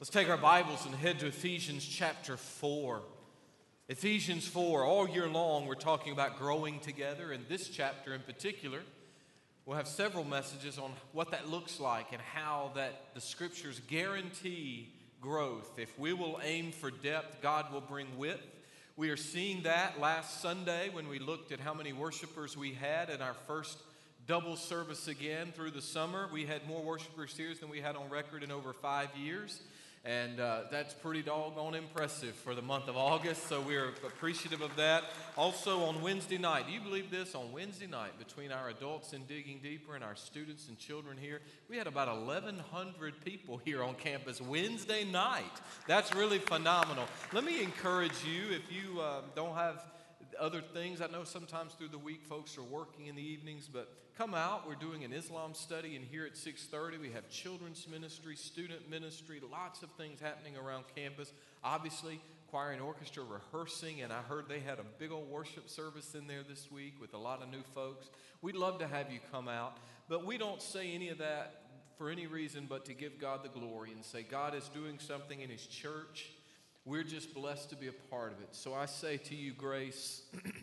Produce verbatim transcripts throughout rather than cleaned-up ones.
Let's take our Bibles and head to Ephesians chapter four. Ephesians four, all year long we're talking about growing together. In this chapter in particular, we'll have several messages on what that looks like and how that the Scriptures guarantee growth. If we will aim for depth, God will bring width. We are seeing that last Sunday when we looked at how many worshipers we had in our first double service again through the summer. We had more worshipers here than we had on record in over five years. And uh, that's pretty doggone impressive for the month of August, so we're appreciative of that. Also on Wednesday night, do you believe this? On Wednesday night, between our adults in Digging Deeper and our students and children here, we had about eleven hundred people here on campus Wednesday night. That's really phenomenal. Let me encourage you, if you uh, don't have other things, I know sometimes through the week folks are working in the evenings, but come out. We're doing an Islam study, and here at six thirty we have children's ministry, student ministry, lots of things happening around campus. Obviously, choir and orchestra rehearsing, and I heard they had a big old worship service in there this week with a lot of new folks. We'd love to have you come out, but we don't say any of that for any reason but to give God the glory and say God is doing something in His church. We're just blessed to be a part of it. So I say to you, Grace,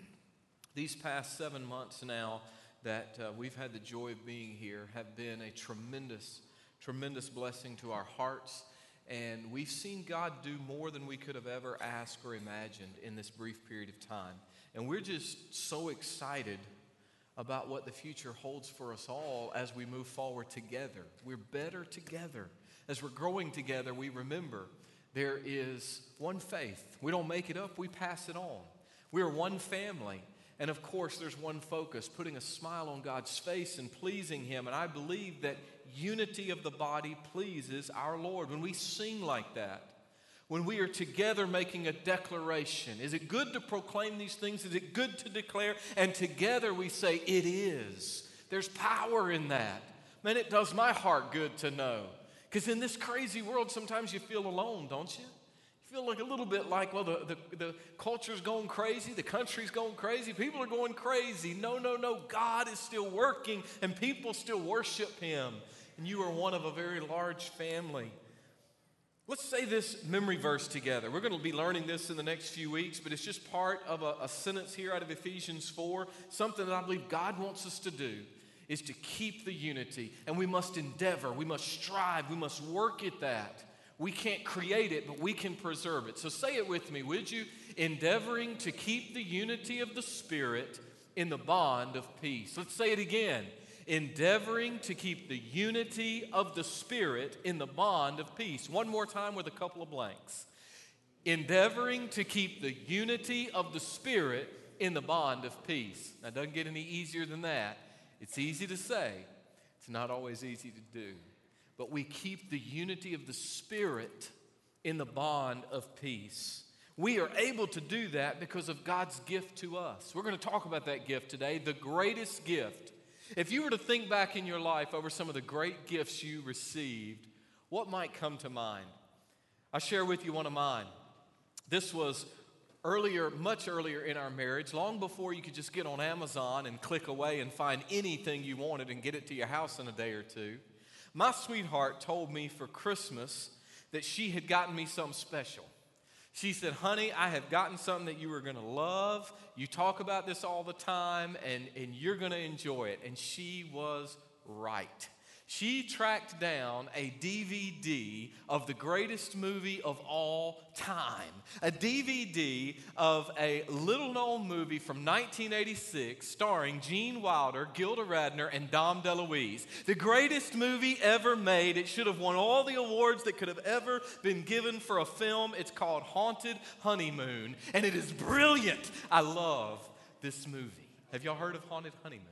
these past seven months now that uh, we've had the joy of being here have been a tremendous, tremendous blessing to our hearts. And we've seen God do more than we could have ever asked or imagined in this brief period of time. And we're just so excited about what the future holds for us all as we move forward together. We're better together. As we're growing together, we remember there is one faith. We don't make it up, we pass it on. We are one family. And of course, there's one focus, putting a smile on God's face and pleasing Him. And I believe that unity of the body pleases our Lord. When we sing like that, when we are together making a declaration, is it good to proclaim these things? Is it good to declare? And together we say, it is. There's power in that. Man, it does my heart good to know. Because in this crazy world, sometimes you feel alone, don't you? You feel like a little bit like, well, the, the, the culture's going crazy, the country's going crazy, people are going crazy. No, no, no, God is still working and people still worship Him. And you are one of a very large family. Let's say this memory verse together. We're going to be learning this in the next few weeks, but it's just part of a, a sentence here out of Ephesians four, something that I believe God wants us to do. Is to keep the unity, and we must endeavor, we must strive, we must work at that. We can't create it, but we can preserve it. So say it with me, would you? Endeavoring to keep the unity of the Spirit in the bond of peace. Let's say it again. Endeavoring to keep the unity of the Spirit in the bond of peace. One more time with a couple of blanks. Endeavoring to keep the unity of the Spirit in the bond of peace. Now, it doesn't get any easier than that. It's easy to say. It's not always easy to do. But we keep the unity of the Spirit in the bond of peace. We are able to do that because of God's gift to us. We're going to talk about that gift today, the greatest gift. If you were to think back in your life over some of the great gifts you received, what might come to mind? I'll share with you one of mine. This was Earlier, much earlier in our marriage, long before you could just get on Amazon and click away and find anything you wanted and get it to your house in a day or two, my sweetheart told me for Christmas that she had gotten me something special. She said, honey, I have gotten something that you are going to love. You talk about this all the time, and, and you're going to enjoy it. And she was right. She tracked down a D V D of the greatest movie of all time. A D V D of a little-known movie from nineteen eighty-six starring Gene Wilder, Gilda Radner, and Dom DeLuise. The greatest movie ever made. It should have won all the awards that could have ever been given for a film. It's called Haunted Honeymoon, and it is brilliant. I love this movie. Have y'all heard of Haunted Honeymoon?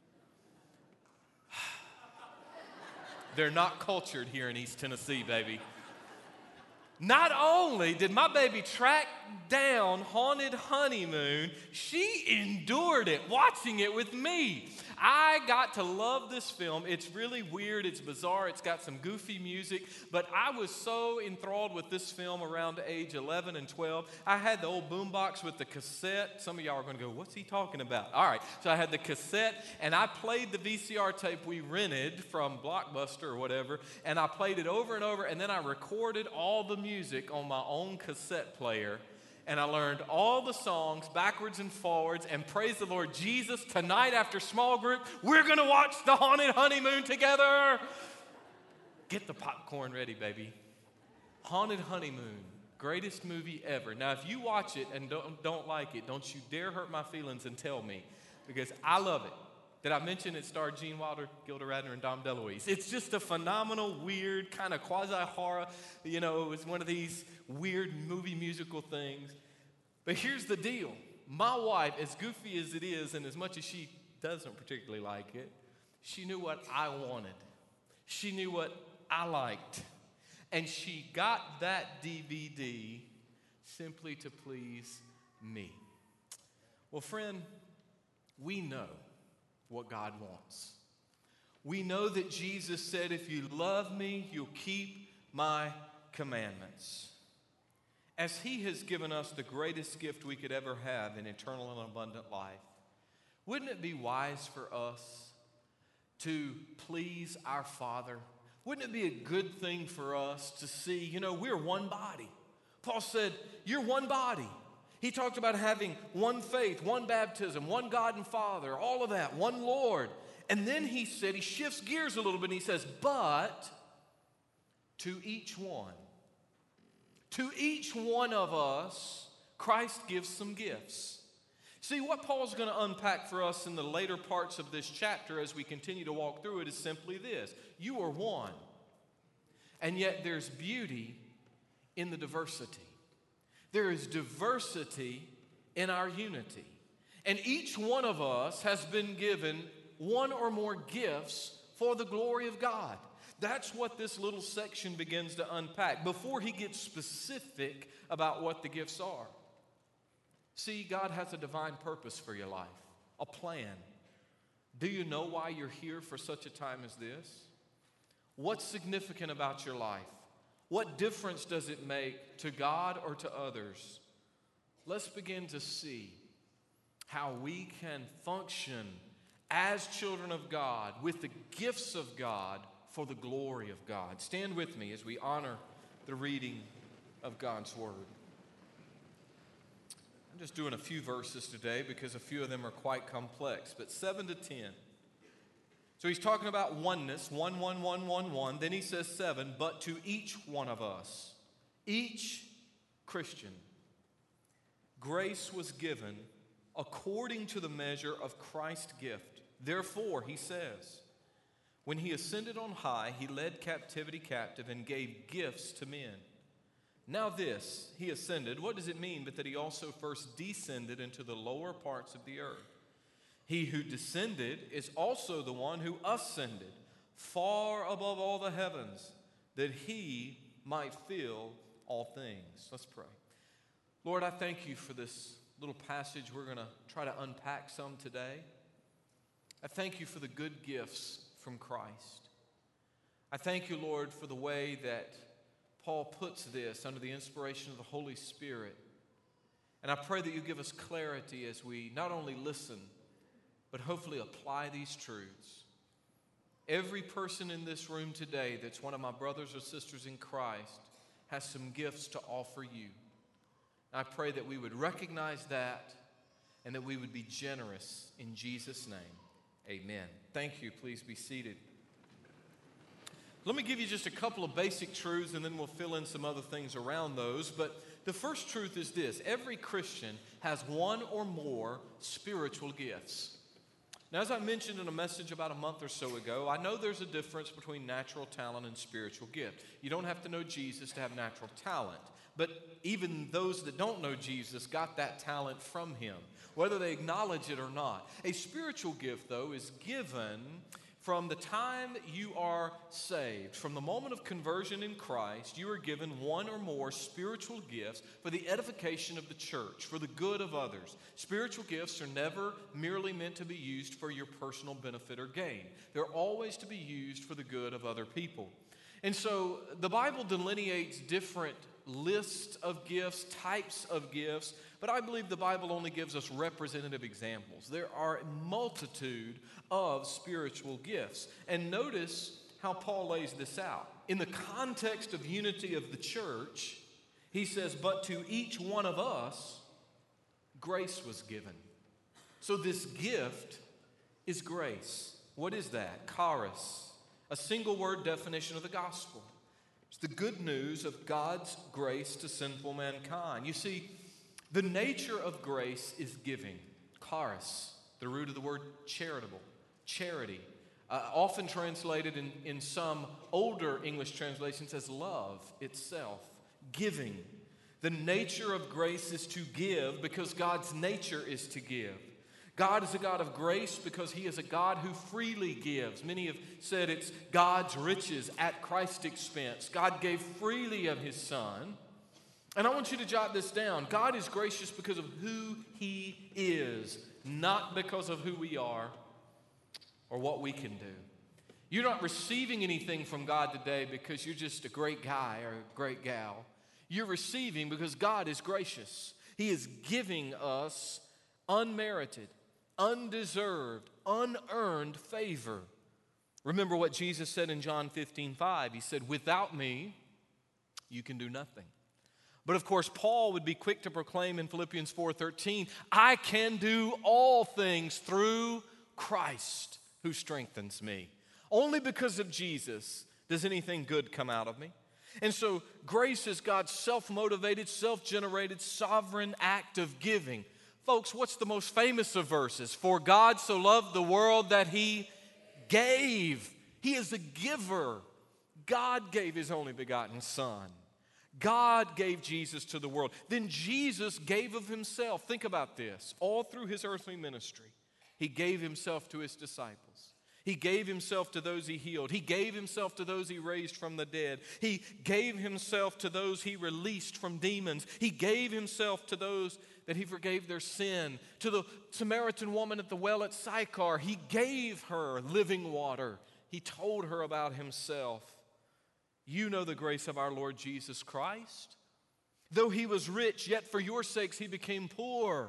They're not cultured here in East Tennessee, baby. Not only did my baby track down Haunted Honeymoon, she endured it, watching it with me. I got to love this film. It's really weird. It's bizarre. It's got some goofy music. But I was so enthralled with this film around age eleven and twelve. I had the old boombox with the cassette. Some of y'all are going to go, what's he talking about? All right. So I had the cassette, and I played the V C R tape we rented from Blockbuster or whatever, and I played it over and over, and then I recorded all the music on my own cassette player. And I learned all the songs backwards and forwards, and praise the Lord Jesus, tonight after small group, we're going to watch The Haunted Honeymoon together. Get the popcorn ready, baby. Haunted Honeymoon, greatest movie ever. Now, if you watch it and don't, don't like it, don't you dare hurt my feelings and tell me, because I love it. Did I mention it starred Gene Wilder, Gilda Radner, and Dom DeLuise? It's just a phenomenal, weird, kind of quasi-horror. You know, it was one of these weird movie musical things. But here's the deal. My wife, as goofy as it is, and as much as she doesn't particularly like it, she knew what I wanted. She knew what I liked. And she got that D V D simply to please me. Well, friend, we know what God wants. We know that Jesus said, if you love me, you'll keep my commandments. As he has given us the greatest gift we could ever have in eternal and abundant life, wouldn't it be wise for us to please our Father? Wouldn't it be a good thing for us to see, you know, we're one body. Paul said, you're one body. He talked about having one faith, one baptism, one God and Father, all of that, one Lord. And then he said, he shifts gears a little bit and he says, but to each one, to each one of us, Christ gives some gifts. See, what Paul's going to unpack for us in the later parts of this chapter as we continue to walk through it is simply this. You are one, and yet there's beauty in the diversity. There is diversity in our unity. And each one of us has been given one or more gifts for the glory of God. That's what this little section begins to unpack before he gets specific about what the gifts are. See, God has a divine purpose for your life, a plan. Do you know why you're here for such a time as this? What's significant about your life? What difference does it make to God or to others? Let's begin to see how we can function as children of God with the gifts of God for the glory of God. Stand with me as we honor the reading of God's Word. I'm just doing a few verses today because a few of them are quite complex, but seven to ten. So he's talking about oneness, one, one, one, one, one. Then he says seven, but to each one of us, each Christian, grace was given according to the measure of Christ's gift. Therefore, he says, when he ascended on high, he led captivity captive and gave gifts to men. Now this, he ascended, what does it mean but that he also first descended into the lower parts of the earth? He who descended is also the one who ascended far above all the heavens, that he might fill all things. Let's pray. Lord, I thank you for this little passage. We're going to try to unpack some today. I thank you for the good gifts from Christ. I thank you, Lord, for the way that Paul puts this under the inspiration of the Holy Spirit. And I pray that you give us clarity as we not only listen, but hopefully apply these truths. Every person in this room today that's one of my brothers or sisters in Christ has some gifts to offer you. I pray that we would recognize that and that we would be generous in Jesus' name. Amen. Thank you. Please be seated. Let me give you just a couple of basic truths and then we'll fill in some other things around those. But the first truth is this. Every Christian has one or more spiritual gifts. Now, as I mentioned in a message about a month or so ago, I know there's a difference between natural talent and spiritual gift. You don't have to know Jesus to have natural talent. But even those that don't know Jesus got that talent from him, whether they acknowledge it or not. A spiritual gift, though, is given From the time you are saved, from the moment of conversion in Christ, you are given one or more spiritual gifts for the edification of the church, for the good of others. Spiritual gifts are never merely meant to be used for your personal benefit or gain. They're always to be used for the good of other people. And so the Bible delineates different lists of gifts, types of gifts, but I believe the Bible only gives us representative examples. There are a multitude of spiritual gifts. And notice how Paul lays this out. In the context of unity of the church, he says, but to each one of us, grace was given. So this gift is grace. What is that? Charis, a single word definition of the gospel. It's the good news of God's grace to sinful mankind. You see, the nature of grace is giving. Charis, the root of the word charitable, charity, uh, often translated in, in some older English translations as love itself, giving. The nature of grace is to give because God's nature is to give. God is a God of grace because He is a God who freely gives. Many have said it's God's riches at Christ's expense. God gave freely of His Son. And I want you to jot this down. God is gracious because of who He is, not because of who we are or what we can do. You're not receiving anything from God today because you're just a great guy or a great gal. You're receiving because God is gracious. He is giving us unmerited, undeserved, unearned favor. Remember what Jesus said in John fifteen five. He said, without me, you can do nothing. But of course, Paul would be quick to proclaim in Philippians four thirteen, I can do all things through Christ who strengthens me. Only because of Jesus does anything good come out of me. And so grace is God's self-motivated, self-generated, sovereign act of giving. Folks, what's the most famous of verses? For God so loved the world that He gave. He is a giver. God gave His only begotten Son. God gave Jesus to the world. Then Jesus gave of Himself. Think about this. All through His earthly ministry, He gave Himself to His disciples. He gave Himself to those He healed. He gave Himself to those He raised from the dead. He gave Himself to those He released from demons. He gave Himself to those that He forgave their sin. To the Samaritan woman at the well at Sychar, He gave her living water. He told her about Himself. You know the grace of our Lord Jesus Christ. Though He was rich, yet for your sakes He became poor,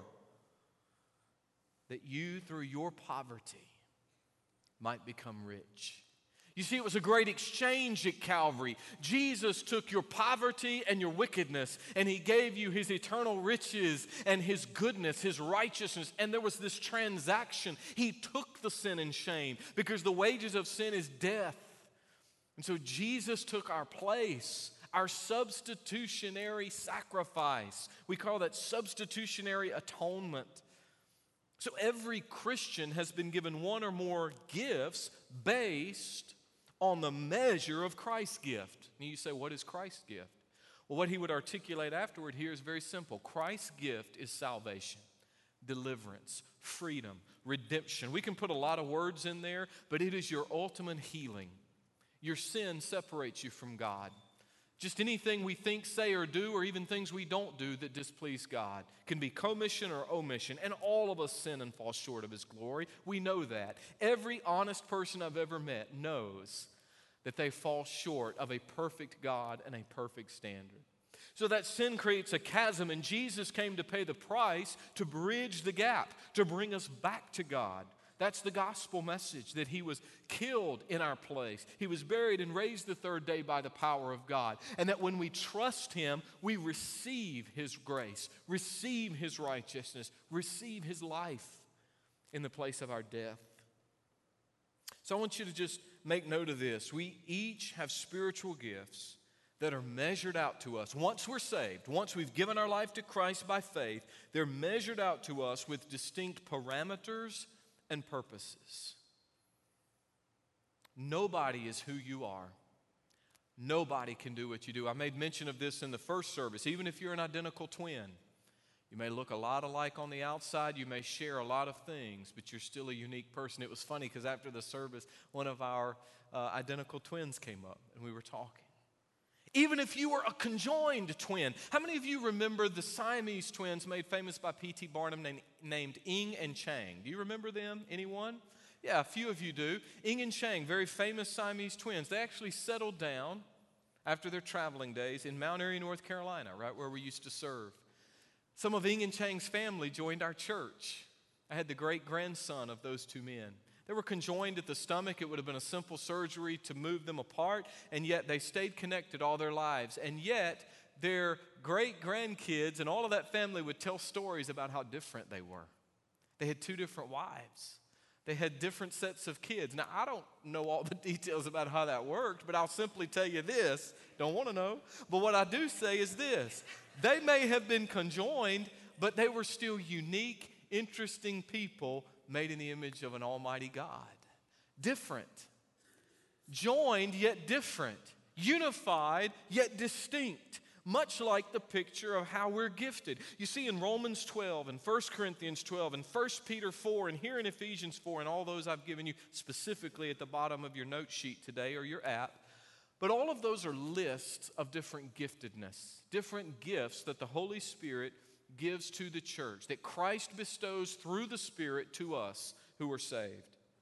that you through your poverty might become rich. You see, it was a great exchange at Calvary. Jesus took your poverty and your wickedness, and He gave you His eternal riches and His goodness, His righteousness. And there was this transaction. He took the sin and shame because the wages of sin is death. And so Jesus took our place, our substitutionary sacrifice. We call that substitutionary atonement. So every Christian has been given one or more gifts based on the measure of Christ's gift. And you say, what is Christ's gift? Well, what he would articulate afterward here is very simple. Christ's gift is salvation, deliverance, freedom, redemption. We can put a lot of words in there, but it is your ultimate healing. Your sin separates you from God. Just anything we think, say, or do, or even things we don't do that displease God can be commission or omission, and all of us sin and fall short of His glory. We know that. Every honest person I've ever met knows that they fall short of a perfect God and a perfect standard. So that sin creates a chasm, and Jesus came to pay the price to bridge the gap, to bring us back to God. That's the gospel message, that He was killed in our place. He was buried and raised the third day by the power of God. And that when we trust Him, we receive His grace, receive His righteousness, receive His life in the place of our death. So I want you to just make note of this. We each have spiritual gifts that are measured out to us. Once we're saved, once we've given our life to Christ by faith, they're measured out to us with distinct parameters and purposes. Nobody is who you are. Nobody can do what you do. I made mention of this in the first service. Even if you're an identical twin, You may look a lot alike on the outside. You may share a lot of things, but you're still a unique person. It was funny because after the service, one of our uh, identical twins came up and we were talking. Even if you were a conjoined twin, how many of you remember the Siamese twins made famous by P T Barnum named, named Ing and Chang? Do you remember them? Anyone? Yeah, a few of you do. Ing and Chang, very famous Siamese twins. They actually settled down after their traveling days in Mount Airy, North Carolina, right where we used to serve. Some of Ing and Chang's family joined our church. I had the great-grandson of those two men. They were conjoined at the stomach. It would have been a simple surgery to move them apart, and yet they stayed connected all their lives. And yet their great-grandkids and all of that family would tell stories about how different they were. They had two different wives. They had different sets of kids. Now, I don't know all the details about how that worked, but I'll simply tell you this. Don't want to know. But what I do say is this. They may have been conjoined, but they were still unique, interesting people made in the image of an almighty God. Different. Joined, yet different. Unified, yet distinct. Much like the picture of how we're gifted. You see in Romans twelve and First Corinthians twelve and First Peter four and here in Ephesians four and all those I've given you specifically at the bottom of your note sheet today or your app. But all of those are lists of different giftedness, different gifts that the Holy Spirit gives to the church, that Christ bestows through the Spirit to us who are saved.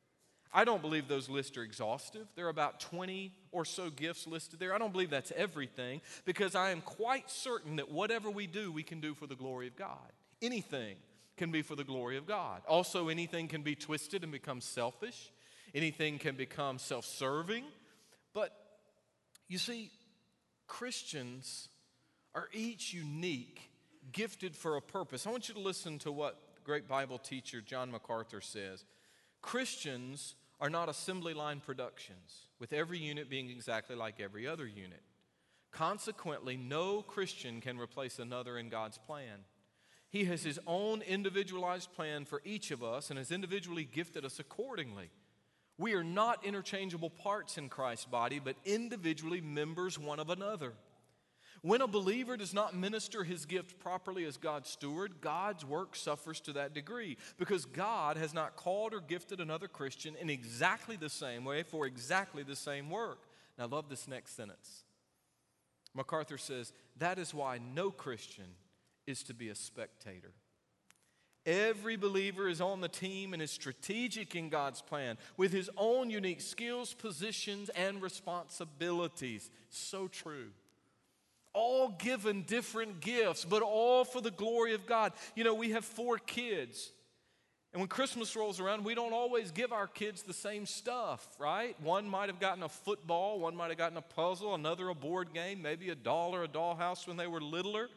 I don't believe those lists are exhaustive. There are about twenty or so gifts listed there. I don't believe that's everything because I am quite certain that whatever we do, we can do for the glory of God. Anything can be for the glory of God. Also, anything can be twisted and become selfish. Anything can become self-serving. But you see, Christians are each unique, gifted for a purpose. I want you to listen to what great Bible teacher John MacArthur says. Christians are not assembly line productions, with every unit being exactly like every other unit. Consequently, no Christian can replace another in God's plan. He has his own individualized plan for each of us and has individually gifted us accordingly. We are not interchangeable parts in Christ's body, but individually members one of another. When a believer does not minister his gift properly as God's steward, God's work suffers to that degree because God has not called or gifted another Christian in exactly the same way for exactly the same work. Now, I love this next sentence. MacArthur says, that is why no Christian is to be a spectator. Every believer is on the team and is strategic in God's plan with his own unique skills, positions, and responsibilities. So true. All given different gifts, but all for the glory of God. You know, we have four kids. And when Christmas rolls around, we don't always give our kids the same stuff, right? One might have gotten a football, one might have gotten a puzzle, another a board game, maybe a doll or a dollhouse when they were littler.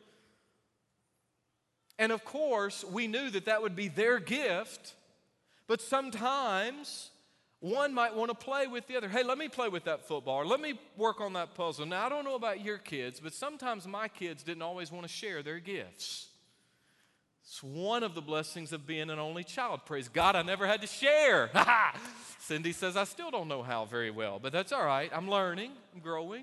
And of course, we knew that that would be their gift, but sometimes one might want to play with the other. Hey, let me play with that football, or let me work on that puzzle. Now, I don't know about your kids, but sometimes my kids didn't always want to share their gifts. It's one of the blessings of being an only child. Praise God, I never had to share. Cindy says I still don't know how very well, but that's all right. I'm learning, I'm growing.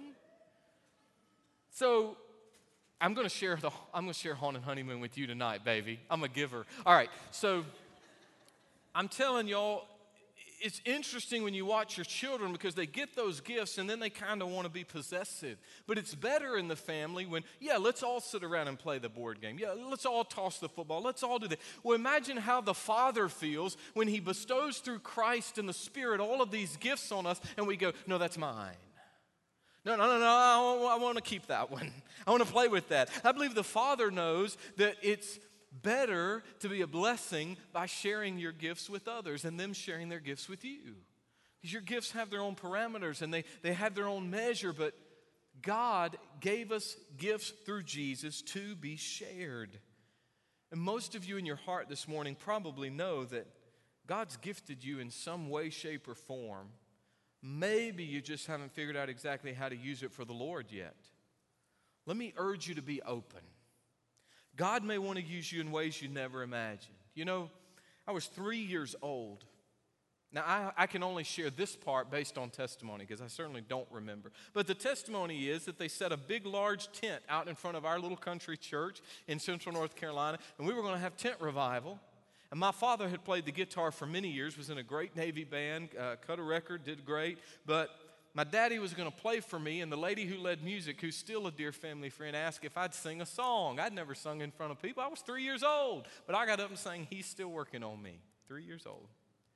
So I'm going to share the I'm going to share Haunted Honeymoon with you tonight, baby. I'm a giver. All right, so I'm telling y'all, it's interesting when you watch your children because they get those gifts and then they kind of want to be possessive. But it's better in the family when, yeah, let's all sit around and play the board game. Yeah, let's all toss the football. Let's all do that. Well, imagine how the Father feels when he bestows through Christ and the Spirit all of these gifts on us and we go, no, that's mine. No, no, no, no, I want to keep that one. I want to play with that. I believe the Father knows that it's better to be a blessing by sharing your gifts with others and them sharing their gifts with you. Because your gifts have their own parameters and they, they have their own measure, but God gave us gifts through Jesus to be shared. And most of you in your heart this morning probably know that God's gifted you in some way, shape, or form. Maybe you just haven't figured out exactly how to use it for the Lord yet. Let me urge you to be open. God may want to use you in ways you never imagined. You know, I was three years old, Now, I, I can only share this part based on testimony because I certainly don't remember. But the testimony is that they set a big, large tent out in front of our little country church in central North Carolina, and we were going to have tent revival. And my father had played the guitar for many years, was in a great Navy band, uh, cut a record, did great. But my daddy was going to play for me, and the lady who led music, who's still a dear family friend, asked if I'd sing a song. I'd never sung in front of people. I was three years old. But I got up and sang, "He's Still Working on Me," three years old.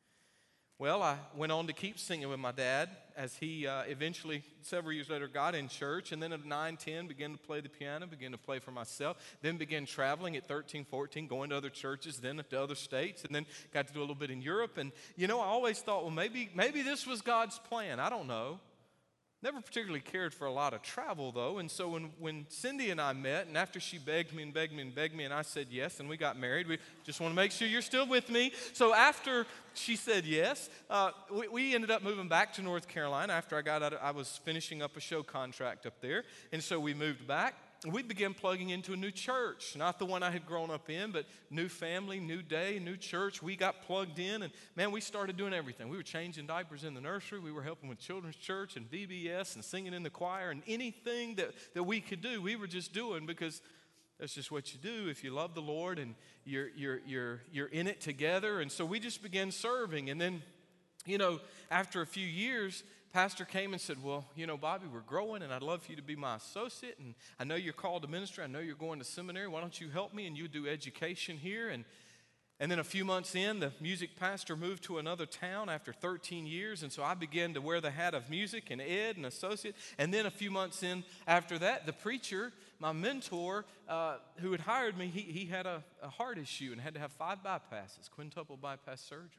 Well, I went on to keep singing with my dad as he uh, eventually, several years later, got in church. And then at nine, ten, began to play the piano, began to play for myself. Then began traveling at thirteen, fourteen, going to other churches, then to other states. And then got to do a little bit in Europe. And, you know, I always thought, well, maybe, maybe this was God's plan. I don't know. Never particularly cared for a lot of travel, though. And so when, when Cindy and I met, and after she begged me and begged me and begged me, and I said yes, and we got married, we just want to make sure you're still with me. So after she said yes, uh, we, we ended up moving back to North Carolina after I got out of, I was finishing up a show contract up there. And so we moved back. We began plugging into a new church, not the one I had grown up in, but new family, new day, new church. We got plugged in, and man, we started doing everything. We were changing diapers in the nursery. We were helping with children's church and V B S and singing in the choir, and anything that, that we could do, we were just doing because that's just what you do if you love the Lord and you're, you're, you're, you're in it together. And so we just began serving, and then, you know, after a few years, Pastor came and said, well, you know, Bobby, we're growing, and I'd love for you to be my associate, and I know you're called to ministry. I know you're going to seminary. Why don't you help me, and you do education here? And, and then a few months in, the music pastor moved to another town after thirteen years, and so I began to wear the hat of music and ed and associate. And then a few months in after that, the preacher, my mentor, uh, who had hired me, he, he had a, a heart issue and had to have five bypasses, quintuple bypass surgery.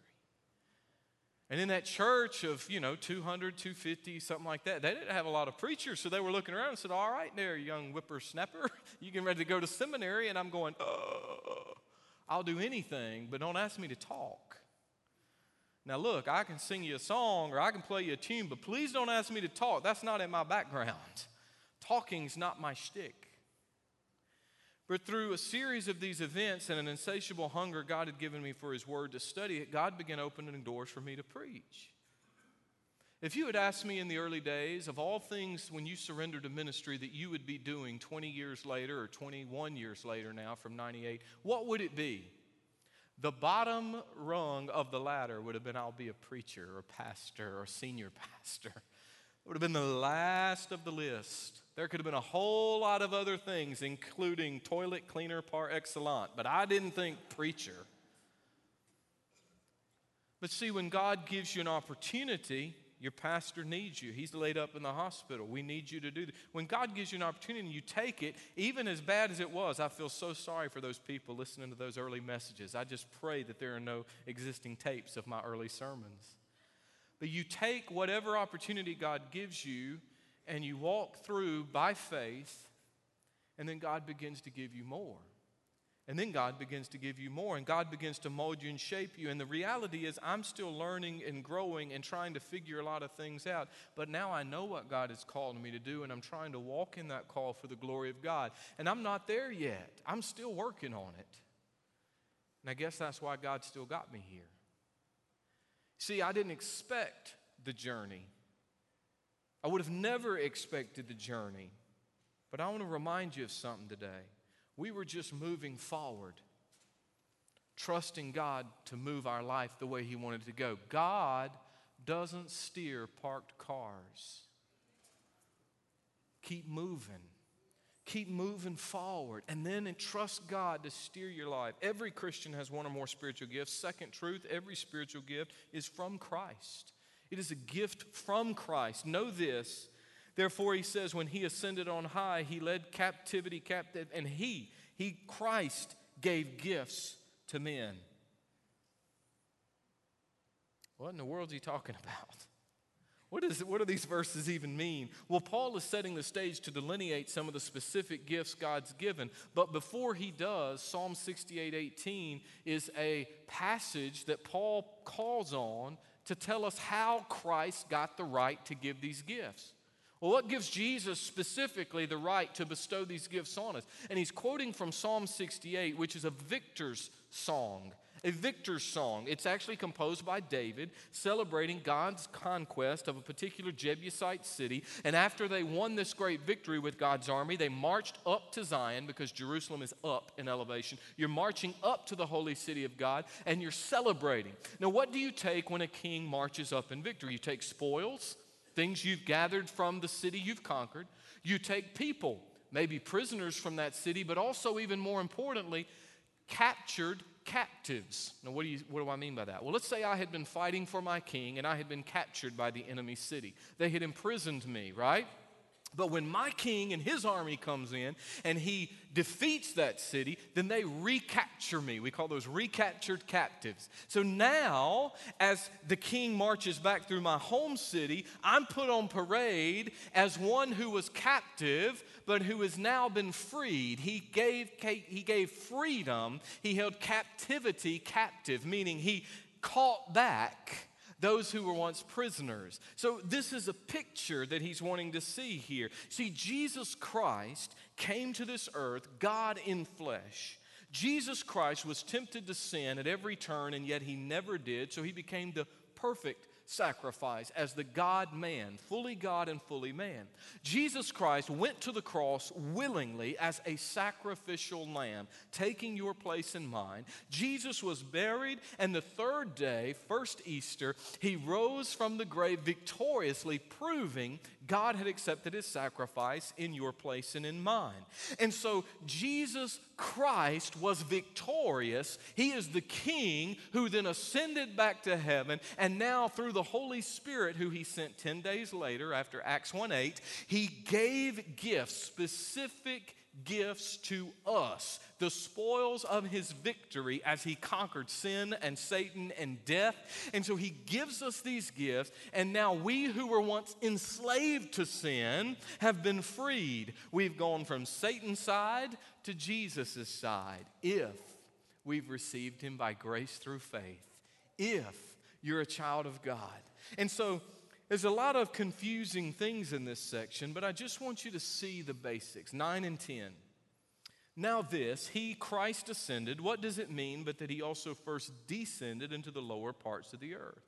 And in that church of, you know, two hundred, two fifty, something like that, they didn't have a lot of preachers, so they were looking around and said, all right there, young whippersnapper, you getting ready to go to seminary? And I'm going, oh, I'll do anything, but don't ask me to talk. Now look, I can sing you a song or I can play you a tune, but please don't ask me to talk. That's not in my background. Talking's not my shtick. But through a series of these events and an insatiable hunger God had given me for His Word to study it, God began opening doors for me to preach. If you had asked me in the early days, of all things when you surrendered to ministry that you would be doing twenty years later or twenty-one years later now from ninety-eight, what would it be? The bottom rung of the ladder would have been I'll be a preacher or pastor or senior pastor. It would have been the last of the list. There could have been a whole lot of other things, including toilet cleaner par excellence, but I didn't think preacher. But see, when God gives you an opportunity, your pastor needs you. He's laid up in the hospital. We need you to do that. When God gives you an opportunity and you take it, even as bad as it was, I feel so sorry for those people listening to those early messages. I just pray that there are no existing tapes of my early sermons. But you take whatever opportunity God gives you and you walk through by faith, and then God begins to give you more. And then God begins to give you more, and God begins to mold you and shape you. And the reality is I'm still learning and growing and trying to figure a lot of things out. But now I know what God has called me to do, and I'm trying to walk in that call for the glory of God. And I'm not there yet. I'm still working on it. And I guess that's why God still got me here. See, I didn't expect the journey. I would have never expected the journey. But I want to remind you of something today. We were just moving forward, trusting God to move our life the way He wanted to go. God doesn't steer parked cars. Keep moving. Keep moving forward, and then entrust God to steer your life. Every Christian has one or more spiritual gifts. Second truth, every spiritual gift is from Christ. It is a gift from Christ. Know this. Therefore, He says, when He ascended on high, He led captivity captive, and He, He, Christ, gave gifts to men. What in the world is He talking about? What, is, what do these verses even mean? Well, Paul is setting the stage to delineate some of the specific gifts God's given. But before he does, Psalm sixty-eight eighteen is a passage that Paul calls on to tell us how Christ got the right to give these gifts. Well, what gives Jesus specifically the right to bestow these gifts on us? And he's quoting from Psalm sixty-eight, which is a victor's song. A victor's song. It's actually composed by David, celebrating God's conquest of a particular Jebusite city. And after they won this great victory with God's army, they marched up to Zion, because Jerusalem is up in elevation. You're marching up to the holy city of God, and you're celebrating. Now, what do you take when a king marches up in victory? You take spoils, things you've gathered from the city you've conquered. You take people, maybe prisoners from that city, but also, even more importantly, captured captives. Now, what do, you, what do I mean by that? Well, let's say I had been fighting for my king and I had been captured by the enemy city. They had imprisoned me, right? But when my king and his army comes in and he defeats that city, then they recapture me. We call those recaptured captives. So now, as the king marches back through my home city, I'm put on parade as one who was captive, but who has now been freed. He gave, he gave freedom. He held captivity captive, meaning he caught back those who were once prisoners. So this is a picture that he's wanting to see here. See, Jesus Christ came to this earth, God in flesh. Jesus Christ was tempted to sin at every turn, and yet he never did. So he became the perfect sacrifice as the God-man, fully God and fully man. Jesus Christ went to the cross willingly as a sacrificial lamb, taking your place and mine. Jesus was buried, and the third day, first Easter, he rose from the grave victoriously, proving God had accepted his sacrifice in your place and in mine. And so Jesus Christ was victorious. He is the King who then ascended back to heaven, and now through the Holy Spirit, who he sent ten days later after Acts one eight, he gave gifts, specific gifts to us, the spoils of his victory as he conquered sin and Satan and death. And so he gives us these gifts, and now we who were once enslaved to sin have been freed. We've gone from Satan's side to Jesus' side if we've received him by grace through faith, if you're a child of God. And so there's a lot of confusing things in this section, but I just want you to see the basics, nine and ten. Now this, he, Christ, ascended. What does it mean but that he also first descended into the lower parts of the earth?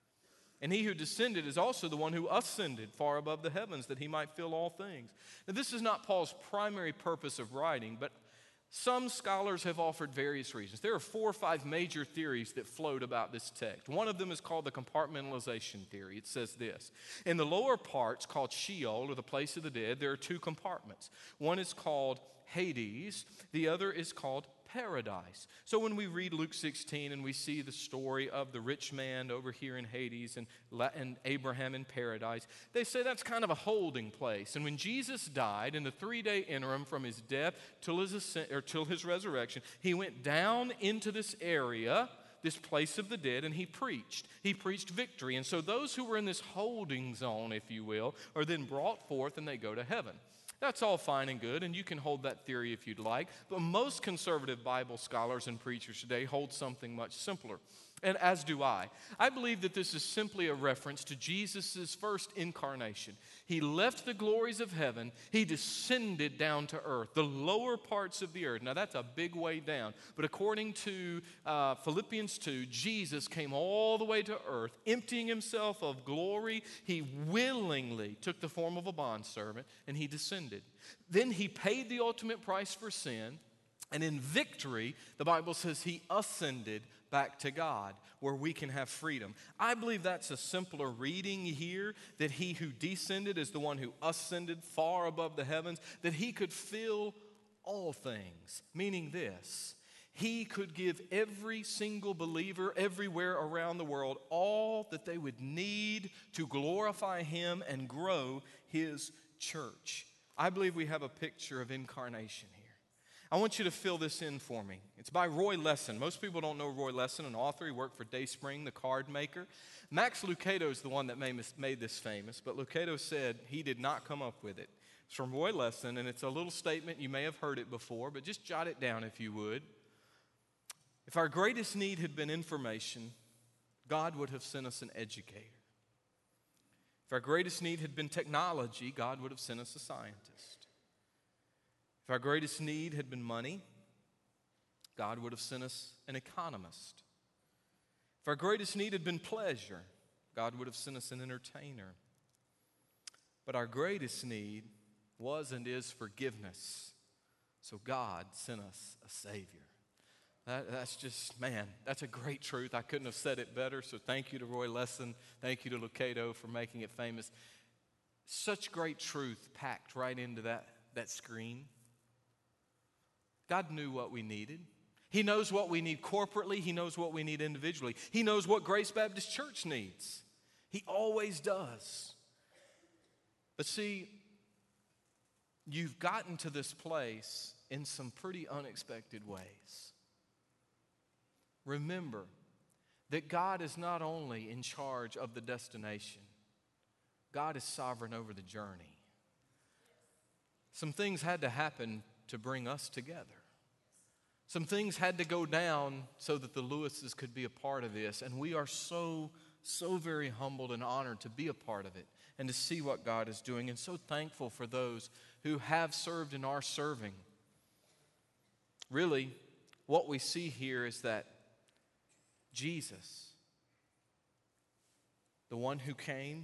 And he who descended is also the one who ascended far above the heavens, that he might fill all things. Now this is not Paul's primary purpose of writing, but some scholars have offered various reasons. There are four or five major theories that float about this text. One of them is called the compartmentalization theory. It says this: in the lower parts, called Sheol, or the place of the dead, there are two compartments. One is called Hades. The other is called Paradise. So when we read Luke sixteen and we see the story of the rich man over here in Hades and, and Abraham in paradise, they say that's kind of a holding place. And when Jesus died, in the three-day interim from his death till his, ascent, or till his resurrection, he went down into this area, this place of the dead, and he preached. He preached victory. And so those who were in this holding zone, if you will, are then brought forth and they go to heaven. That's all fine and good, and you can hold that theory if you'd like, but most conservative Bible scholars and preachers today hold something much simpler, and as do I. I believe that this is simply a reference to Jesus' first incarnation. He left the glories of heaven. He descended down to earth, the lower parts of the earth. Now, that's a big way down, but according to uh, Philippians two, Jesus came all the way to earth, emptying himself of glory. He willingly took the form of a bondservant, and he descended. Then he paid the ultimate price for sin, and in victory, the Bible says he ascended back to God, where we can have freedom. I believe that's a simpler reading here, that he who descended is the one who ascended far above the heavens, that he could fill all things, meaning this: he could give every single believer everywhere around the world all that they would need to glorify him and grow his church. I believe we have a picture of incarnation here. I want you to fill this in for me. It's by Roy Lessin. Most people don't know Roy Lessin, an author. He worked for Dayspring, the card maker. Max Lucado is the one that made this famous, but Lucado said he did not come up with it. It's from Roy Lessin, and it's a little statement. You may have heard it before, but just jot it down if you would. If our greatest need had been information, God would have sent us an educator. If our greatest need had been technology, God would have sent us a scientist. If our greatest need had been money, God would have sent us an economist. If our greatest need had been pleasure, God would have sent us an entertainer. But our greatest need was and is forgiveness. So God sent us a Savior. That, that's just, man, that's a great truth. I couldn't have said it better. So thank you to Roy Lesson. Thank you to Lucado for making it famous. Such great truth packed right into that, that screen. God knew what we needed. He knows what we need corporately. He knows what we need individually. He knows what Grace Baptist Church needs. He always does. But see, you've gotten to this place in some pretty unexpected ways. Remember that God is not only in charge of the destination, God is sovereign over the journey. Some things had to happen to bring us together. Some things had to go down so that the Lewises could be a part of this. And we are so, so very humbled and honored to be a part of it and to see what God is doing. And so thankful for those who have served and are serving. Really, what we see here is that Jesus, the one who came,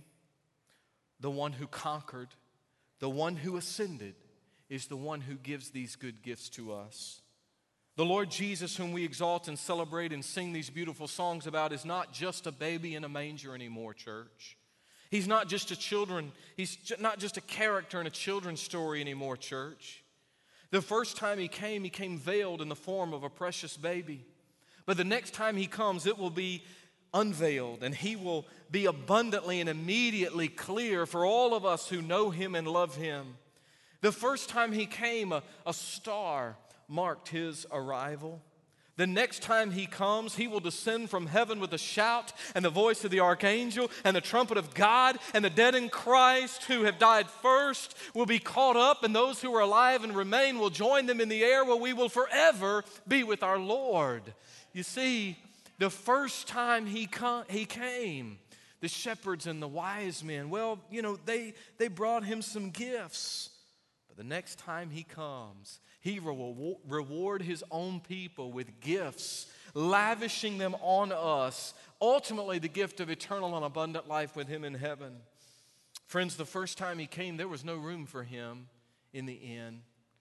the one who conquered, the one who ascended, is the one who gives these good gifts to us. The Lord Jesus, whom we exalt and celebrate and sing these beautiful songs about, is not just a baby in a manger anymore, church. He's not just a children, he's not just a character in a children's story anymore, church. The first time he came, he came veiled in the form of a precious baby. But the next time he comes, it will be unveiled, and he will be abundantly and immediately clear for all of us who know him and love him. The first time he came, a, a star marked his arrival. The next time he comes, he will descend from heaven with a shout and the voice of the archangel and the trumpet of God, and the dead in Christ who have died first will be caught up, and those who are alive and remain will join them in the air, where we will forever be with our Lord. You see, the first time he, come, he came, the shepherds and the wise men, well, you know, they, they brought him some gifts. But the next time he comes, he will reward his own people with gifts, lavishing them on us, ultimately the gift of eternal and abundant life with him in heaven. Friends, the first time he came, there was no room for him in the inn.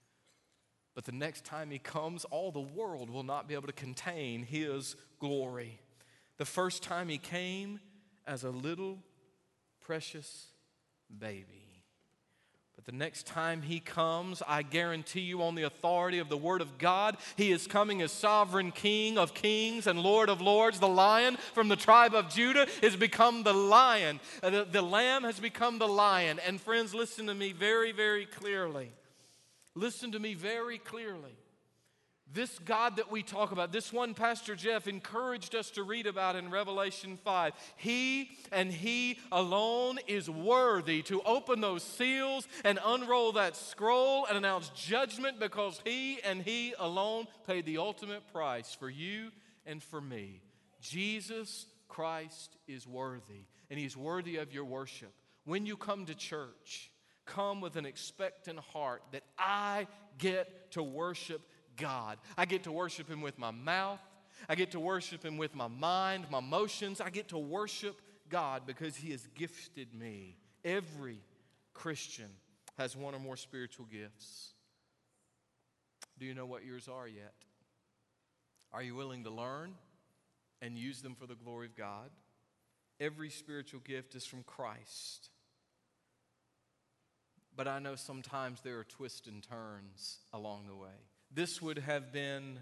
But the next time he comes, all the world will not be able to contain his glory. The first time he came as a little precious baby. But the next time he comes, I guarantee you on the authority of the Word of God, he is coming as sovereign King of kings and Lord of lords. The Lion from the tribe of Judah has become the Lion. The, the Lamb has become the Lion. And friends, listen to me very, very clearly. Listen to me very clearly. This God that we talk about, this one Pastor Jeff encouraged us to read about in Revelation five, he and he alone is worthy to open those seals and unroll that scroll and announce judgment, because he and he alone paid the ultimate price for you and for me. Jesus Christ is worthy, and he's worthy of your worship. When you come to church, come with an expectant heart that I get to worship God. I get to worship him with my mouth. I get to worship him with my mind, my emotions. I get to worship God because he has gifted me. Every Christian has one or more spiritual gifts. Do you know what yours are yet? Are you willing to learn and use them for the glory of God? Every spiritual gift is from Christ. But I know sometimes there are twists and turns along the way. This would have been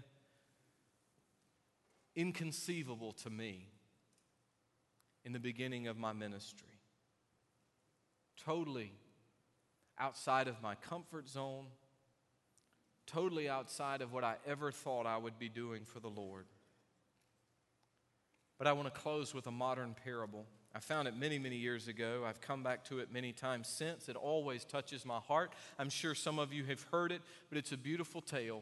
inconceivable to me in the beginning of my ministry. Totally outside of my comfort zone, totally outside of what I ever thought I would be doing for the Lord. But I want to close with a modern parable. I found it many, many years ago. I've come back to it many times since. It always touches my heart. I'm sure some of you have heard it, but it's a beautiful tale.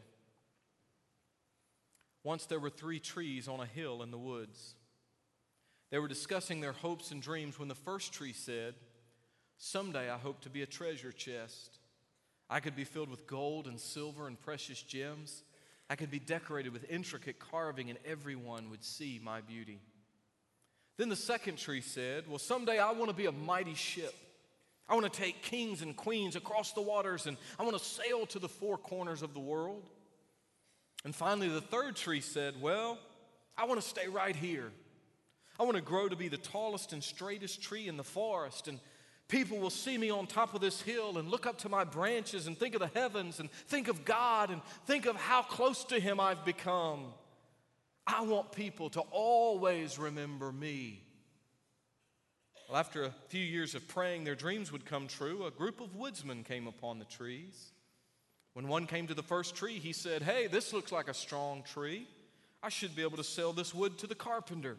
Once there were three trees on a hill in the woods. They were discussing their hopes and dreams when the first tree said, "Someday I hope to be a treasure chest. I could be filled with gold and silver and precious gems. I I could be decorated with intricate carving and everyone would see my beauty. Then the second tree said, well, someday I want to be a mighty ship. I want to take kings and queens across the waters and I want to sail to the four corners of the world. And finally, the third tree said, well, I want to stay right here. I want to grow to be the tallest and straightest tree in the forest, and people will see me on top of this hill and look up to my branches and think of the heavens and think of God and think of how close to Him I've become. I want people to always remember me. Well, after a few years of praying their dreams would come true, a group of woodsmen came upon the trees. When one came to the first tree, he said, hey, this looks like a strong tree. I should be able to sell this wood to the carpenter.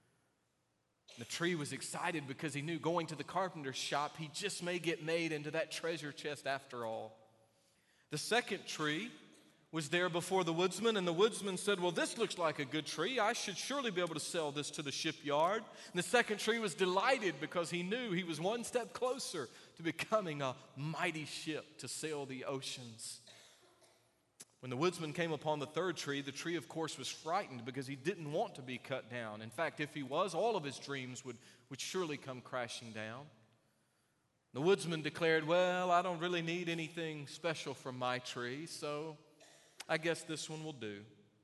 The tree was excited because he knew going to the carpenter's shop, he just may get made into that treasure chest after all. The second tree was there before the woodsman, and the woodsman said, well, this looks like a good tree. I should surely be able to sell this to the shipyard. And the second tree was delighted because he knew he was one step closer to becoming a mighty ship to sail the oceans. When the woodsman came upon the third tree, the tree, of course, was frightened because he didn't want to be cut down. In fact, if he was, all of his dreams would, would surely come crashing down. The woodsman declared, well, I don't really need anything special from my tree, so I guess this one will do.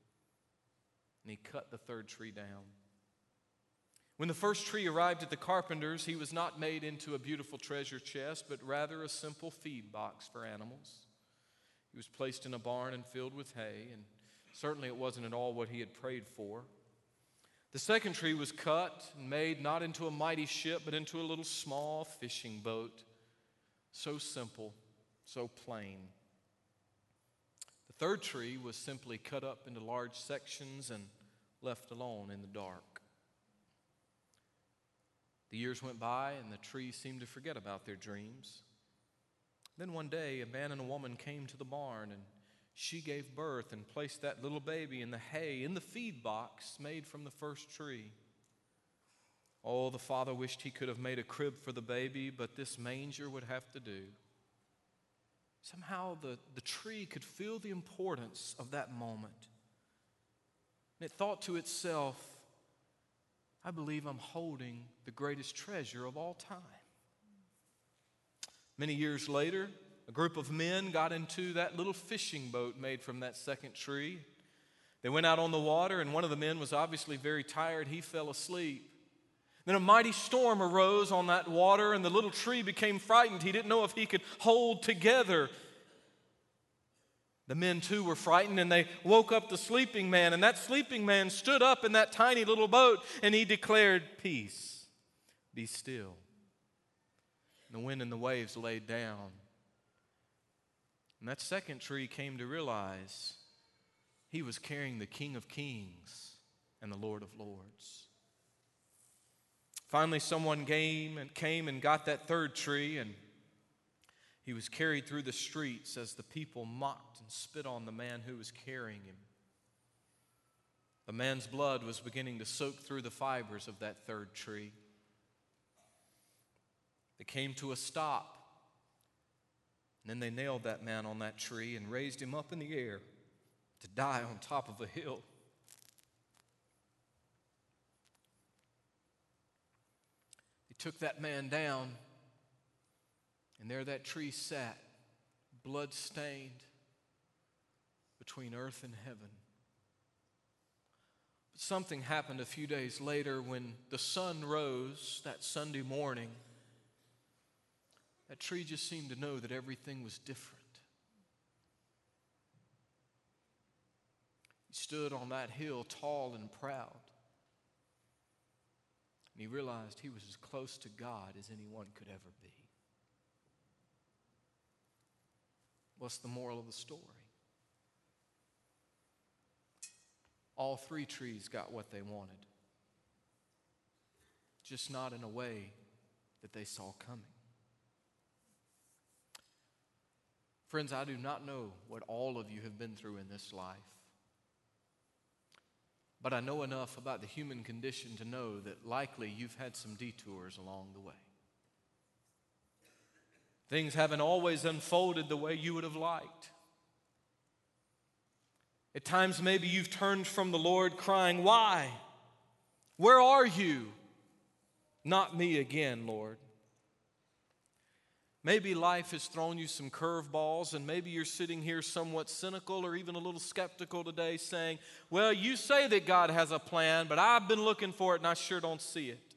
And he cut the third tree down. When the first tree arrived at the carpenter's, he was not made into a beautiful treasure chest, but rather a simple feed box for animals. He was placed in a barn and filled with hay, and certainly it wasn't at all what he had prayed for. The second tree was cut and made not into a mighty ship, but into a little small fishing boat. So simple, so plain. The third tree was simply cut up into large sections and left alone in the dark. The years went by, and the trees seemed to forget about their dreams. Then one day, a man and a woman came to the barn, and she gave birth and placed that little baby in the hay in the feed box made from the first tree. Oh, the father wished he could have made a crib for the baby, but this manger would have to do. Somehow the, the tree could feel the importance of that moment. And it thought to itself, I believe I'm holding the greatest treasure of all time. Many years later, a group of men got into that little fishing boat made from that second tree. They went out on the water, and one of the men was obviously very tired. He fell asleep. Then a mighty storm arose on that water, and the little tree became frightened. He didn't know if he could hold together. The men, too, were frightened, and they woke up the sleeping man. And that sleeping man stood up in that tiny little boat, and he declared, peace, be still. And the wind and the waves laid down. And that second tree came to realize he was carrying the King of Kings and the Lord of Lords. Finally, someone came and came and got that third tree, and he was carried through the streets as the people mocked and spit on the man who was carrying him. The man's blood was beginning to soak through the fibers of that third tree. They came to a stop, and then they nailed that man on that tree and raised him up in the air to die on top of a hill. They took that man down, and there that tree sat, blood-stained between earth and heaven. But something happened a few days later when the sun rose that Sunday morning. That tree just seemed to know that everything was different. He stood on that hill tall and proud. And he realized he was as close to God as anyone could ever be. What's the moral of the story? All three trees got what they wanted, just not in a way that they saw coming. Friends, I do not know what all of you have been through in this life, but I know enough about the human condition to know that likely you've had some detours along the way. Things haven't always unfolded the way you would have liked. At times, maybe you've turned from the Lord crying, "Why? Where are you? Not me again, Lord." Maybe life has thrown you some curveballs, and maybe you're sitting here somewhat cynical or even a little skeptical today saying, "Well, you say that God has a plan, but I've been looking for it and I sure don't see it."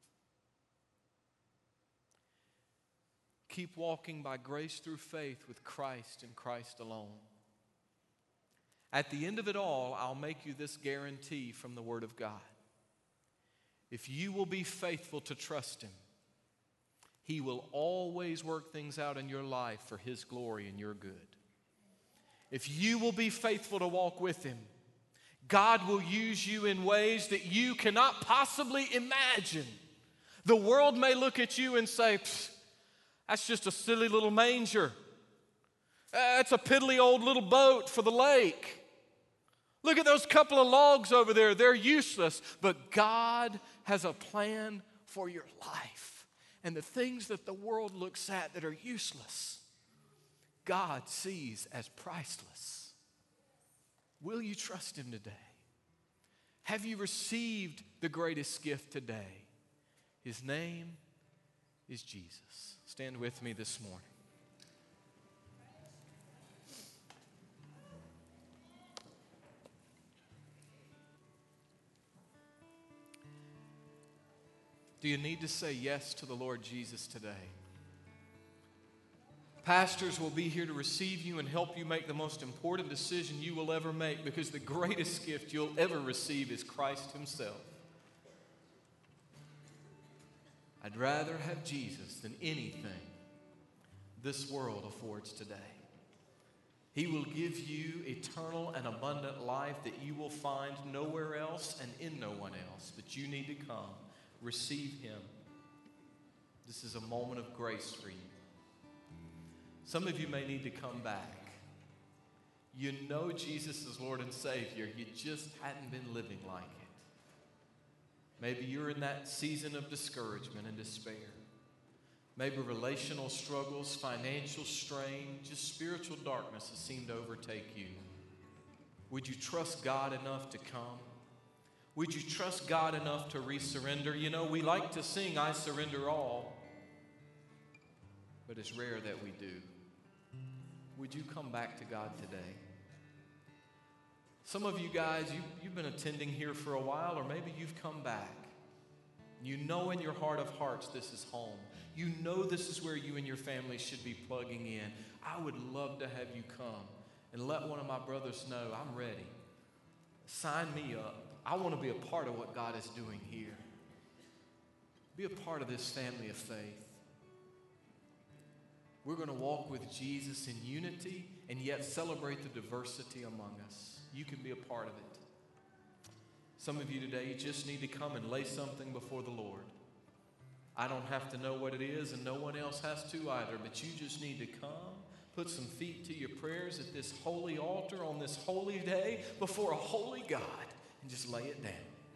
Keep walking by grace through faith with Christ and Christ alone. At the end of it all, I'll make you this guarantee from the Word of God. If you will be faithful to trust Him, He will always work things out in your life for His glory and your good. If you will be faithful to walk with Him, God will use you in ways that you cannot possibly imagine. The world may look at you and say, "That's just a silly little manger. That's a piddly old little boat for the lake. Look at those couple of logs over there. They're useless." But God has a plan for your life. And the things that the world looks at that are useless, God sees as priceless. Will you trust Him today? Have you received the greatest gift today? His name is Jesus. Stand with me this morning. Do you need to say yes to the Lord Jesus today? Pastors will be here to receive you and help you make the most important decision you will ever make, because the greatest gift you'll ever receive is Christ Himself. I'd rather have Jesus than anything this world affords today. He will give you eternal and abundant life that you will find nowhere else and in no one else. But you need to come. Receive Him. This is a moment of grace for you. Some of you may need to come back. You know Jesus is Lord and Savior. You just hadn't been living like it. Maybe you're in that season of discouragement and despair. Maybe relational struggles, financial strain, just spiritual darkness has seemed to overtake you. Would you trust God enough to come? Would you trust God enough to resurrender? You know, we like to sing, "I surrender all," but it's rare that we do. Would you come back to God today? Some of you guys, you, you've been attending here for a while, or maybe you've come back. You know in your heart of hearts this is home. You know this is where you and your family should be plugging in. I would love to have you come and let one of my brothers know, "I'm ready. Sign me up. I want to be a part of what God is doing here." Be a part of this family of faith. We're going to walk with Jesus in unity and yet celebrate the diversity among us. You can be a part of it. Some of you today, you just need to come and lay something before the Lord. I don't have to know what it is, and no one else has to either, but you just need to come, put some feet to your prayers at this holy altar on this holy day before a holy God, and just lay it down.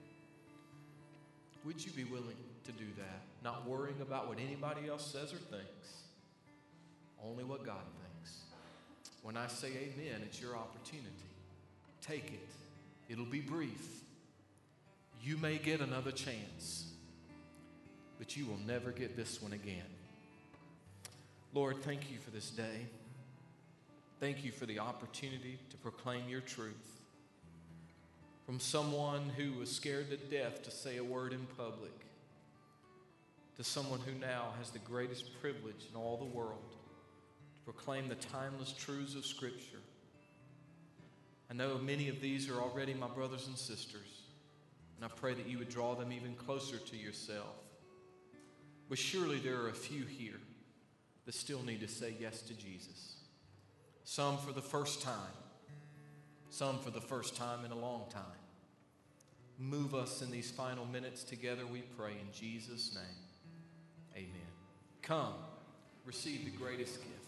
Would you be willing to do that? Not worrying about what anybody else says or thinks. Only what God thinks. When I say amen, it's your opportunity. Take it. It'll be brief. You may get another chance, but you will never get this one again. Lord, thank you for this day. Thank you for the opportunity to proclaim your truth. From someone who was scared to death to say a word in public, to someone who now has the greatest privilege in all the world to proclaim the timeless truths of Scripture. I know many of these are already my brothers and sisters, and I pray that you would draw them even closer to yourself. But surely there are a few here that still need to say yes to Jesus. Some for the first time, some for the first time in a long time. Move us in these final minutes together, we pray in Jesus' name. Amen. Come, receive the greatest gift.